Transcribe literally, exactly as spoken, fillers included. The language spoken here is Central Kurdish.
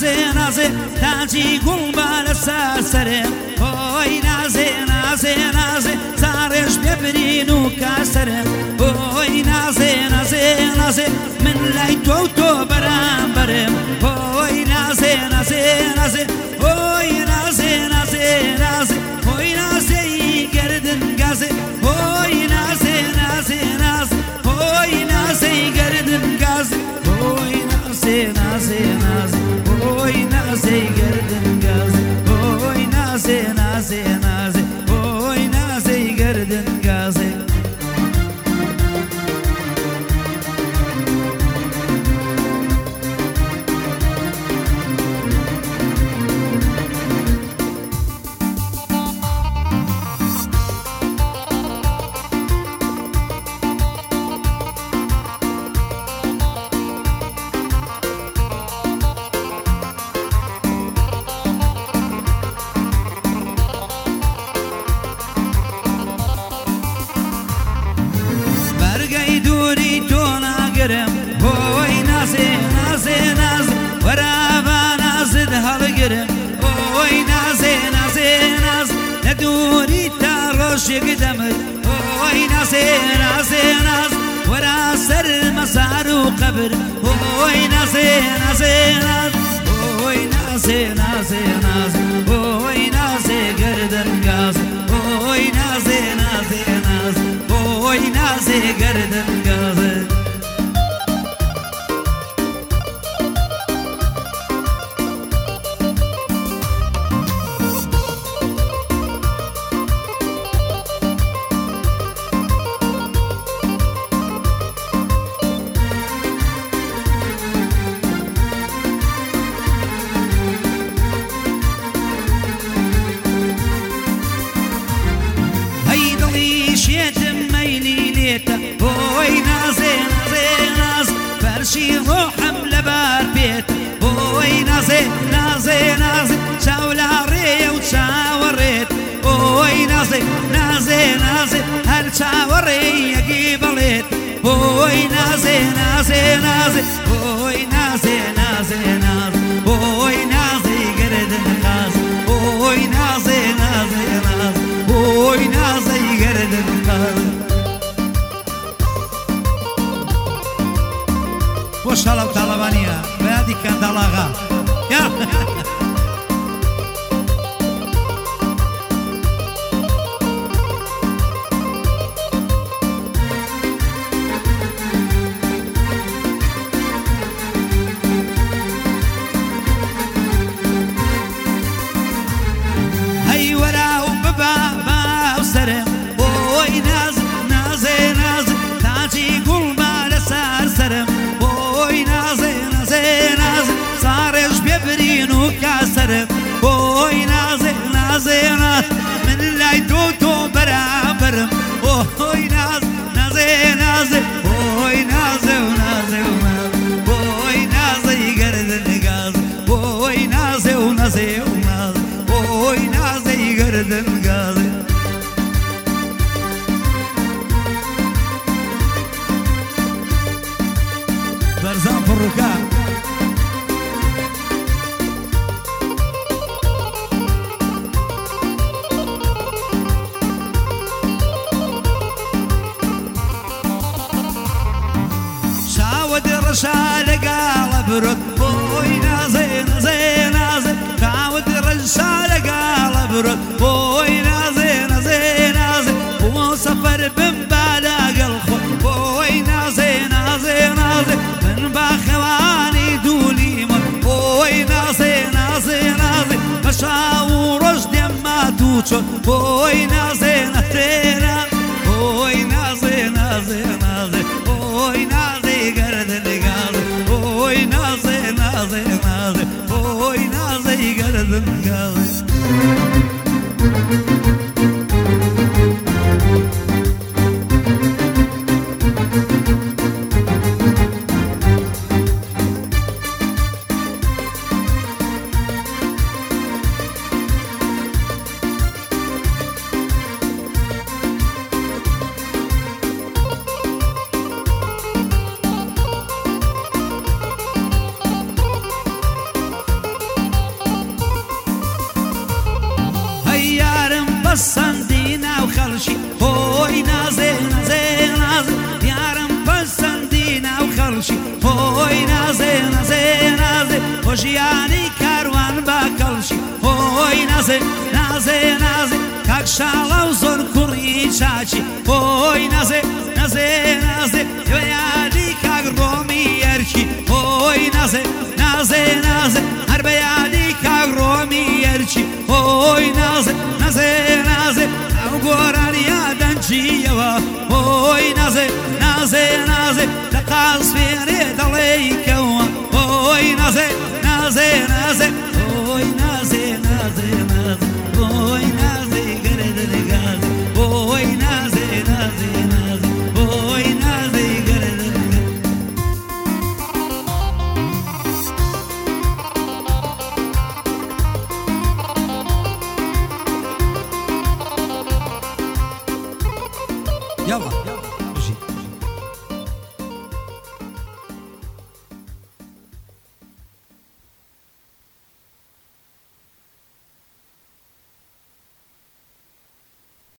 نازێ نازێ تاجی گوڵبا لەسەر سەرێم بۆی نازێ نازێ نازێ زارێش بێبرین و کاسەرێم بۆی نازێ نازێ نازێ من لای تۆ و تۆ بەرامبەرم بۆی نازێ نازێ نازێ بۆی نازێ نازێ نازێ بۆی نازێی گەردن گازێ بۆی نازێ نازێ نازێ بۆی نازێی گەردن گازێ بۆی نازێ نازێ نازێ بۆی نازێی گەردن گازێ بۆی نازێ نازێ نازێ بۆی نازێی گەردن گازێ بۆی نازێ نازێ نازێ وەرابە نازت هەڵگرم بۆی نازێ نازێ نازێ لە دووری تا ڕۆژێک دەمر بۆی نازێ نازێ نازێ وەرا سەر مەزار و قەبر بۆی نازێ نازێ نازێ بۆی نازێ نازێ نازێ بۆی نازێ گەردن گازێ بۆی نازێ نازێ نازێ بۆی نازێ گەردن گازێ بۆی نازێ نازێ نازێ فەرشی ڕۆحم لەبار بێت بۆی نازێ نازێ نازێ چاولاڕێیە و چاوەڕێت بۆی نازێ نازێ نازێ هەر چاوەڕێیەکی بڵێت بۆی نازێ نازێ نازێ بۆی نازێ نازێ نازێ بۆی نازێ گەردن غازێ بۆی نازێ نازێ نازێ بۆی نازێ گەردن غازێ خۆشحاڵە و تاڵەبانیە بەیادی کەندەڵاغا هەی وەرا و ببا باو سەرم بۆی نازێ نازێ نازێ تاجی گوڵبا لەسەر سەرم سارێش بێبرین و کاسەرم بۆی نازێ نازێ نازێ من لای تۆ تۆ بەرامبەرم بۆی نازێ نازێ نازێ بۆی نازێ و نازێ و نازێ بۆی نازێی گەردن گازێ بۆی نازێ و نازێ و نازێ بۆی نازێی گەردن گازێ بەرزان پڕووکە ڕەشا لەگاڵە برۆت بۆی نازێ نازێ نازێ تاوت ڕەشا لەگاڵە برۆت بۆی نازێ نازێ نازێ بۆ سەفەر بم با لەگەڵ خۆت بۆی نازێ نازێ نازێ من با خەوانی دوولیمۆت بۆی نازێ نازێ نازێ بە شاو و ڕۆژ دێمما دوو چۆت بۆی نازێ نازێ بۆی نازێ نازێ نازێ بۆی نازێ گەردن گازێ بۆی نازێ نازێ نازێ بۆی نازێ گەردن گازێ پەسەندی ناو خەڵکی خۆی نازێ نازێ نازێ یارم پەسەندی ناو خەڵکی خۆی نازێ نازێ نازێ بۆ ژیانی کاروان بە کەڵکی خۆی نازێ نازێ نازێ کاک شاڵە و زۆر کوڕی چاچی خۆی نازێ نازێ نازێ بەیادی کاک ڕۆمی یەرکی خۆی نازێ نازێ نازێ هەر بەیادی کاک ڕۆمی یەرکی خۆی نازێ نازێ نازێ ئەو گۆرانیا دەنجیەوە خۆی نازێ نازێ نازێ لە قاز فێرێ دەڵێیکەوە خۆی نازێ نازێ نازێ خۆی نازێ نازێ